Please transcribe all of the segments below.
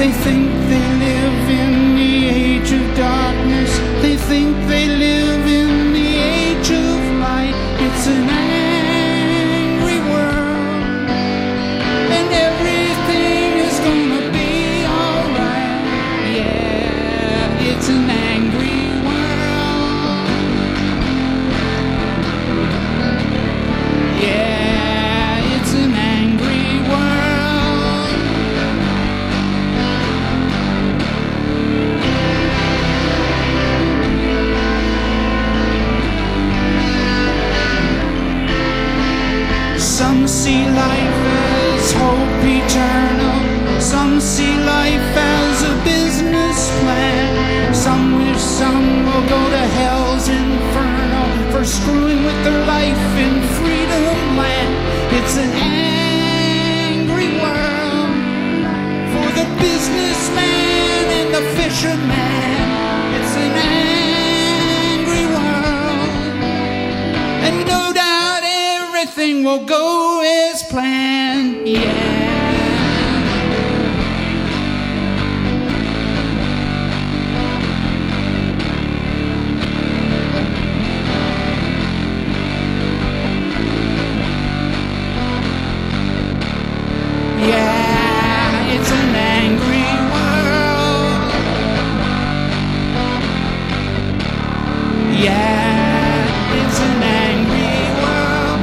They think they live in the age of darkness. They think they live in the age of light. It's an angry world, and everything is gonna be alright. Yeah, it's an angry world. Yeah, it's an angry world. Some see life as hope eternal. Some see life as a business plan. Some wish some will go to hell's inferno for screwing with their life in freedom land. It's an angry world for the businessman and the fisherman. It's an angry world, and no doubt everything will go as planned. Yeah. Yeah, it's an angry world. Yeah, it's an angry world.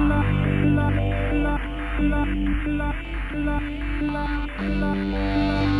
La